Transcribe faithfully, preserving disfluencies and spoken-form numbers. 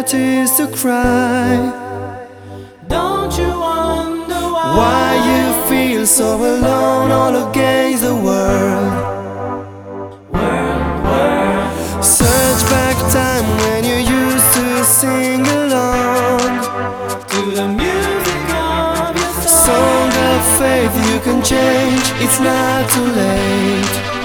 tears to cry. Don't you wonder why? Why you feel so alone all against the world? World, world. Search back time when you used to sing along To the music of your song. song of faith. You can change, it's not too late.